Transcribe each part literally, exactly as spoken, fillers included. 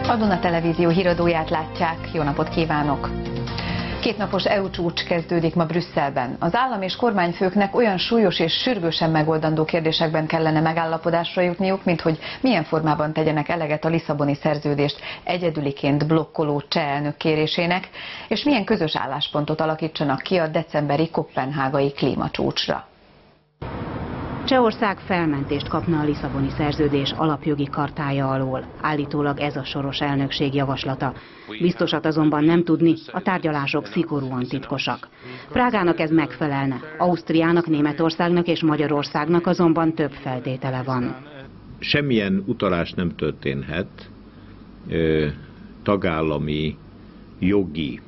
A Duna Televízió híradóját látják, jó napot kívánok! Kétnapos é u csúcs kezdődik ma Brüsszelben. Az állam és kormányfőknek olyan súlyos és sürgősen megoldandó kérdésekben kellene megállapodásra jutniuk, mint hogy milyen formában tegyenek eleget a Lisszaboni szerződést egyedüliként blokkoló cseh elnök kérésének, és milyen közös álláspontot alakítsanak ki a decemberi koppenhágai klímacsúcsra. Csehország felmentést kapna a Lisszaboni szerződés alapjogi chartája alól. Állítólag ez a soros elnökség javaslata. Biztosat azonban nem tudni, a tárgyalások szigorúan titkosak. Prágának ez megfelelne, Ausztriának, Németországnak és Magyarországnak azonban több feltétele van. Semmilyen utalás nem történhet ö, tagállami jogi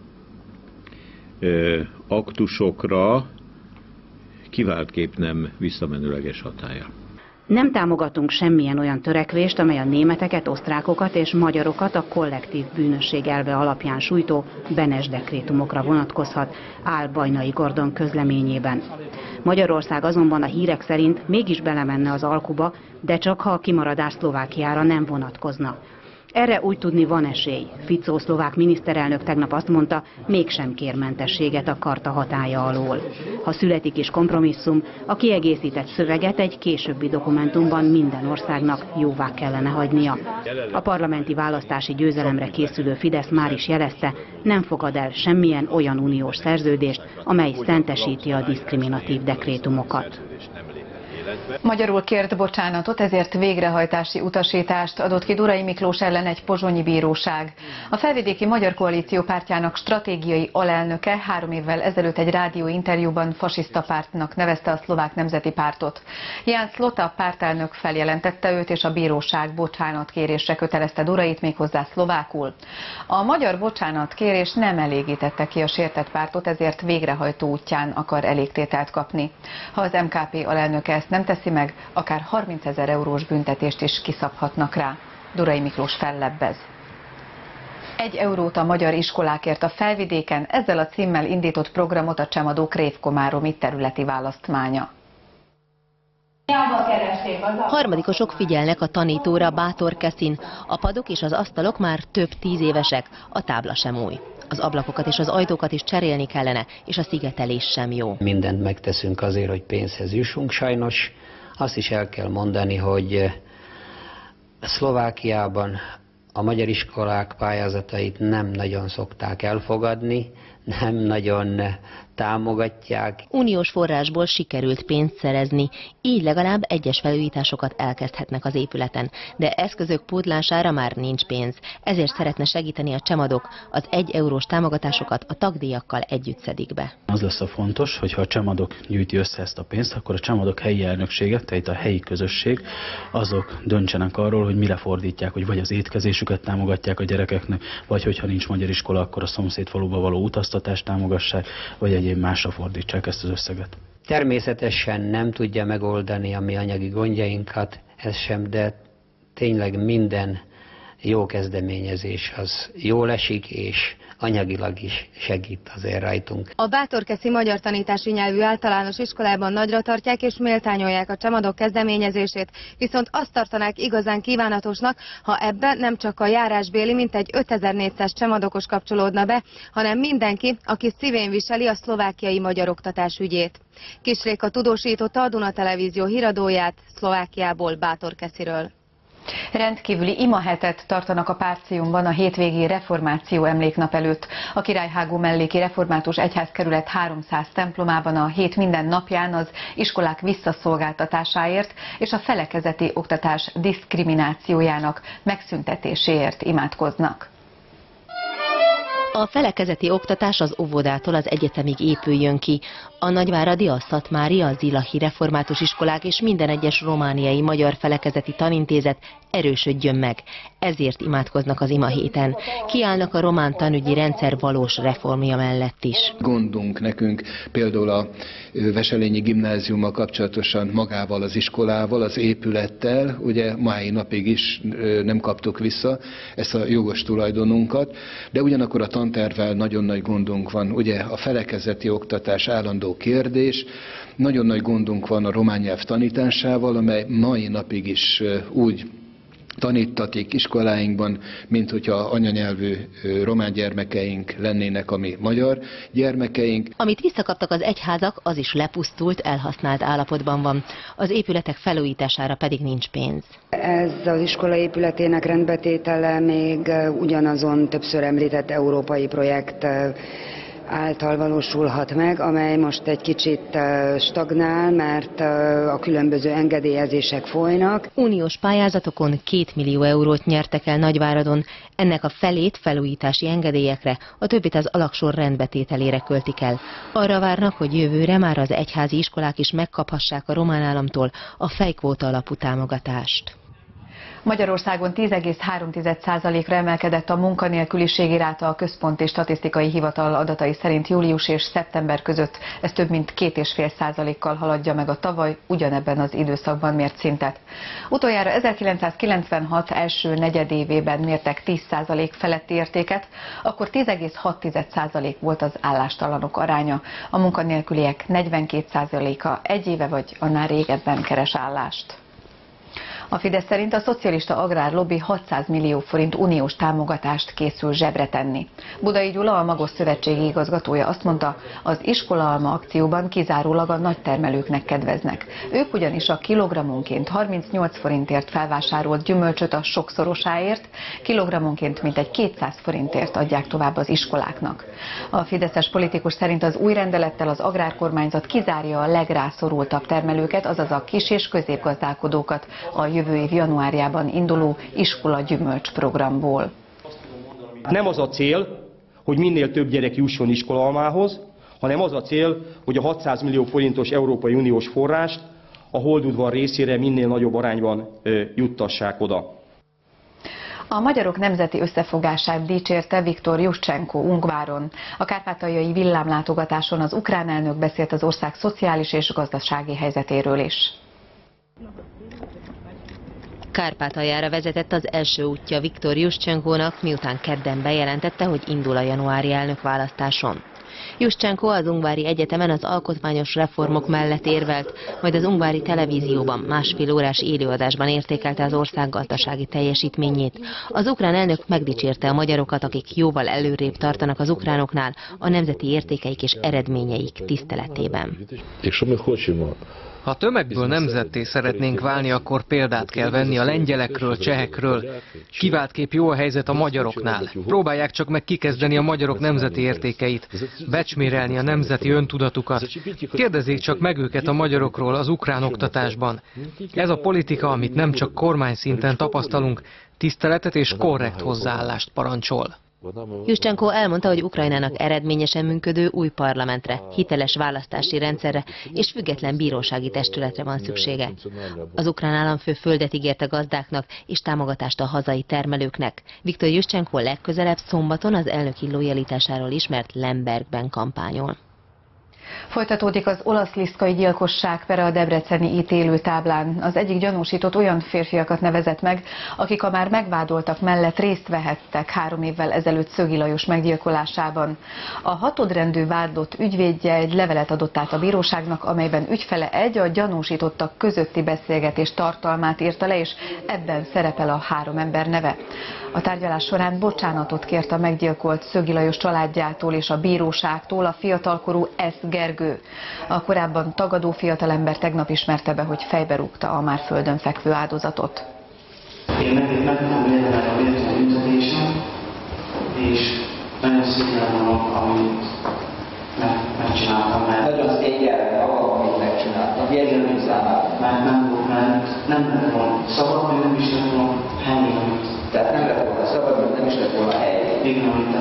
ö, aktusokra, kiváltképp nem visszamenőleges hatállyal. Nem támogatunk semmilyen olyan törekvést, amely a németeket, osztrákokat és magyarokat a kollektív bűnösség elve alapján sújtó Benes dekrétumokra vonatkozhat, áll Bajnai Gordon közleményében. Magyarország azonban a hírek szerint mégis belemenne az alkuba, de csak ha a kimaradás Szlovákiára nem vonatkozna. Erre úgy tudni van esély. Fico szlovák miniszterelnök tegnap azt mondta, mégsem kér mentességet a charta hatálya alól. Ha születik is kompromisszum, a kiegészített szöveget egy későbbi dokumentumban minden országnak jóvá kellene hagynia. A parlamenti választási győzelemre készülő Fidesz már is jelezte, nem fogad el semmilyen olyan uniós szerződést, amely szentesíti a diszkriminatív dekrétumokat. Magyarul kért bocsánatot, ezért végrehajtási utasítást adott ki Durai Miklós ellen egy pozsonyi bíróság. A Felvidéki Magyar Koalíció pártjának stratégiai alelnöke három évvel ezelőtt egy rádióinterjúban fasiszta pártnak nevezte a Szlovák Nemzeti Pártot. Ján Slota pártelnök feljelentette őt, és a bíróság bocsánatkérésre kötelezte Durait, méghozzá szlovákul. A magyar bocsánatkérés nem elégítette ki a sértett pártot, ezért végrehajtó útján akar elégtételt kapni. Ha az em ká pé alelnöke ezt nem teszi meg, akár harmincezer eurós büntetést is kiszabhatnak rá. Durai Miklós fellebbez. Egy eurót a magyar iskolákért a Felvidéken, ezzel a címmel indított programot a Csemadók révkomáromi területi választmánya. Harmadikosok figyelnek a tanítóra bátor keszin. A padok és az asztalok már több tíz évesek, a tábla sem új. Az ablakokat és az ajtókat is cserélni kellene, és a szigetelés sem jó. Mindent megteszünk azért, hogy pénzhez jussunk, sajnos. Azt is el kell mondani, hogy Szlovákiában a magyar iskolák pályázatait nem nagyon szokták elfogadni, nem nagyon támogatják. Uniós forrásból sikerült pénzt szerezni, így legalább egyes felújításokat elkezdhetnek az épületen, de eszközök pótlására már nincs pénz. Ezért szeretne segíteni a Csemadok, az egy eurós támogatásokat a tagdíjakkal együtt szedik be. Az lesz a fontos, hogy ha a Csemadok gyűjti össze ezt a pénzt, akkor a Csemadok helyi elnöksége, tehát a helyi közösség, azok döntsenek arról, hogy mire fordítják, hogy vagy az étkezésüket támogatják a gyerekeknek, vagy hogyha nincs magyar iskola, akkor a szomszédfaluba való utaztatást támogassák, vagy egyéb másra fordítsák ezt az összeget. Természetesen nem tudja megoldani a mi anyagi gondjainkat, ez sem, de tényleg minden jó kezdeményezés az jól esik, és anyagilag is segít azért rajtunk. A bátorkeszi magyar tanítási nyelvű általános iskolában nagyra tartják és méltányolják a Csemadok kezdeményezését, viszont azt tartanák igazán kívánatosnak, ha ebbe nem csak a járásbéli mintegy ötezer-négyszáz csemadokos kapcsolódna be, hanem mindenki, aki szívén viseli a szlovákiai magyar oktatás ügyét. Kisréka tudósította a Duna Televízió híradóját Szlovákiából, Bátorkesziről. Rendkívüli imahetet tartanak a Párciumban a hétvégi reformáció emléknap előtt. A Királyhágó melléki református egyházkerület háromszáz templomában a hét minden napján az iskolák visszaszolgáltatásáért és a felekezeti oktatás diszkriminációjának megszüntetéséért imádkoznak. A felekezeti oktatás az óvodától az egyetemig épüljön ki. A nagyváradi, a szatmári, a zilahi református iskolák és minden egyes romániai magyar felekezeti tanintézet erősödjön meg. Ezért imádkoznak az imahéten. Kiállnak a román tanügyi rendszer valós reformja mellett is. Gondunk nekünk például a Veselényi Gimnáziummal kapcsolatosan magával az iskolával, az épülettel, ugye mai napig is nem kaptuk vissza ezt a jogos tulajdonunkat, de ugyanakkor a tantervvel nagyon nagy gondunk van. Ugye a felekezeti oktatás állandó kérdés, nagyon nagy gondunk van a román nyelv tanításával, amely mai napig is úgy tanítatik iskoláinkban, mint hogyha anyanyelvű román gyermekeink lennének, ami magyar gyermekeink. Amit visszakaptak az egyházak, az is lepusztult, elhasznált állapotban van. Az épületek felújítására pedig nincs pénz. Ez az iskola épületének rendbetétele még ugyanazon többször említett európai projekt által valósulhat meg, amely most egy kicsit stagnál, mert a különböző engedélyezések folynak. Uniós pályázatokon két millió eurót nyertek el Nagyváradon, ennek a felét felújítási engedélyekre, a többit az alaksor rendbetételére költik el. Arra várnak, hogy jövőre már az egyházi iskolák is megkaphassák a román államtól a fejkvóta alapú támogatást. Magyarországon tíz egész három százalékra emelkedett a munkanélküliségi ráta a Központi Statisztikai Hivatal adatai szerint július és szeptember között. Ez több mint két egész öt százalékkal haladja meg a tavaly ugyanebben az időszakban mért szintet. Utoljára ezerkilencszázkilencvenhat első negyedévében mértek tíz százalék feletti értéket, akkor tíz egész hat százalék volt az állástalanok aránya. A munkanélküliek negyvenkét százaléka egy éve vagy annál régebben keres állást. A Fidesz szerint a szocialista agrárlobby hatszáz millió forint uniós támogatást készül zsebre tenni. Budai Gyula, a Magos szövetségi igazgatója azt mondta, az iskolaalma akcióban kizárólag a nagytermelőknek kedveznek. Ők ugyanis a kilogrammonként harmincnyolc forintért felvásárolt gyümölcsöt a sokszorosáért, kilogrammonként mintegy kétszáz forintért adják tovább az iskoláknak. A fideszes politikus szerint az új rendelettel az agrárkormányzat kizárja a legrászorultabb termelőket, azaz a kis- és középgazdálkodókat a jövő év januárjában induló iskola gyümölcs programból. Nem az a cél, hogy minél több gyerek jusson iskolalmához, hanem az a cél, hogy a hatszáz millió forintos Európai Uniós forrást a Holdudvar részére minél nagyobb arányban juttassák oda. A magyarok nemzeti összefogását dicsérte Viktor Juszcsenko Ungváron. A kárpátaljai villámlátogatáson az ukrán elnök beszélt az ország szociális és gazdasági helyzetéről is. Kárpátaljára vezetett az első útja Viktor Juszcsenkónak, miután kedden bejelentette, hogy indul a januári elnökválasztáson. Juszcsenko az Ungvári Egyetemen az alkotmányos reformok mellett érvelt, majd az ungvári televízióban másfél órás élőadásban értékelte az ország gazdasági teljesítményét. Az ukrán elnök megdicsérte a magyarokat, akik jóval előrébb tartanak az ukránoknál a nemzeti értékeik és eredményeik tiszteletében. Ha a tömegből nemzetté szeretnénk válni, akkor példát kell venni a lengyelekről, csehekről. Kiváltképp jó a helyzet a magyaroknál. Próbálják csak meg kikezdeni a magyarok nemzeti értékeit, becsmérelni a nemzeti öntudatukat. Kérdezzék csak meg őket a magyarokról az ukrán oktatásban. Ez a politika, amit nem csak kormány szinten tapasztalunk, tiszteletet és korrekt hozzáállást parancsol. Juszcsenko elmondta, hogy Ukrajnának eredményesen működő új parlamentre, hiteles választási rendszerre és független bírósági testületre van szüksége. Az ukrán államfő földet ígért a gazdáknak és támogatást a hazai termelőknek. Viktor Juszcsenko legközelebb szombaton az elnöki lojalitásáról ismert Lembergben kampányol. Folytatódik az olasz-liszkai gyilkosság pere a debreceni ítélőtáblán. Az egyik gyanúsított olyan férfiakat nevezett meg, akik a már megvádoltak mellett részt vehettek három évvel ezelőtt Szögi Lajos meggyilkolásában. A hatodrendű vádlott ügyvédje egy levelet adott át a bíróságnak, amelyben ügyfele egy a gyanúsítottak közötti beszélgetés tartalmát írta le, és ebben szerepel a három ember neve. A tárgyalás során bocsánatot kért a meggyilkolt Szögi Lajos családjától és a bíróságtól a fiatalkorú S. Gergő. A korábban tagadó fiatalember tegnap ismerte be, hogy fejbe rúgta a már földön fekvő áldozatot. Én meg nem élve a bírtó büntetésem, és nagyon szépen van, amit megcsináltam, mert... Nagyon szégyellem magam, amit megcsináltam. Jegyzőnök számára. Mert nem volt, mert nem lett volna szabad, meg nem is lett volna helyén, amit... Tehát nem lett volna szabad, meg nem is lett volna helyén. Igen, amit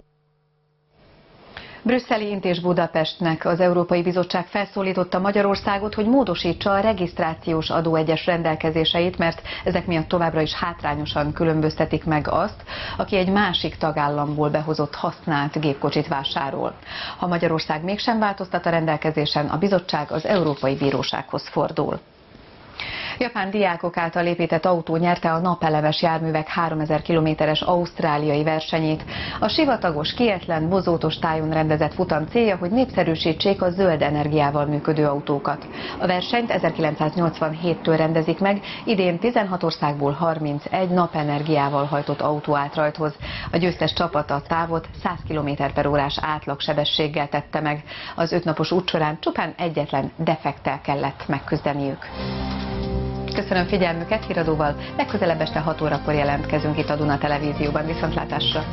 Brüsszeli Intés Budapestnek az Európai Bizottság felszólította Magyarországot, hogy módosítsa a regisztrációs adó egyes rendelkezéseit, mert ezek miatt továbbra is hátrányosan különböztetik meg azt, aki egy másik tagállamból behozott használt gépkocsit vásárol. Ha Magyarország mégsem változtat a rendelkezésen, a bizottság az Európai Bírósághoz fordul. Japán diákok által épített autó nyerte a napelemes járművek háromezer kilométeres ausztráliai versenyét. A sivatagos, kietlen, bozótos tájon rendezett futam célja, hogy népszerűsítsék a zöld energiával működő autókat. A versenyt ezerkilencszáznyolcvanhéttől rendezik meg, idén tizenhat országból harmincegy napenergiával hajtott autó állt rajthoz. A győztes csapat a távot száz kilométer per órás átlagsebességgel tette meg. Az ötnapos út során csupán egyetlen defekttel kellett megküzdeniük. Köszönöm figyelmüket, híradóval legközelebb este hat órakor jelentkezünk itt a Duna Televízióban. Viszontlátásra!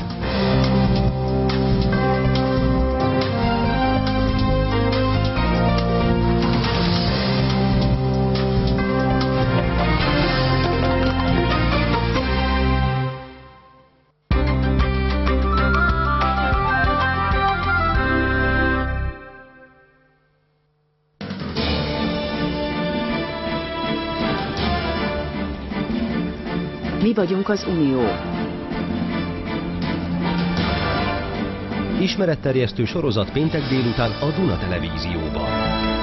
Mi vagyunk az Unió. Ismeretterjesztő sorozat péntek délután a Duna Televízióban.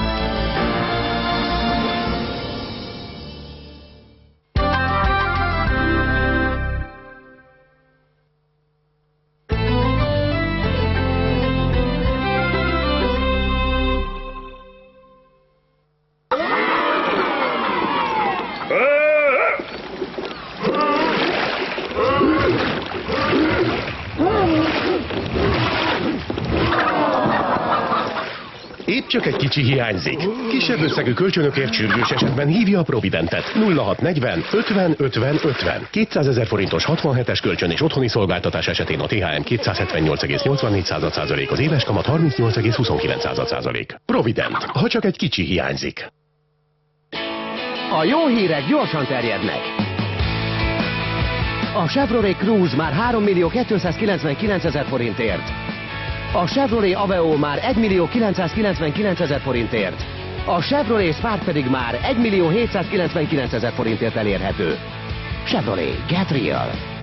Itt csak egy kicsi hiányzik. Kisebb összegű kölcsönökért sürgős esetben hívja a Providentet. nulla hat negyven ötven ötven ötven. kétszázezer forintos hatvanhetes kölcsön és otthoni szolgáltatás esetén a té há em kétszázhetvennyolc egész nyolcvannégy százalék, az éves kamat harmincnyolc egész huszonkilenc százalék. Provident, ha csak egy kicsi hiányzik. A jó hírek gyorsan terjednek. A Chevrolet Cruze már három millió kétszázkilencvenkilencezer forintért. A Chevrolet Aveo már egy millió kilencszázkilencvenkilencezer forintért. A Chevrolet Spark pedig már egy millió hétszázkilencvenkilencezer forintért elérhető. Chevrolet, get real!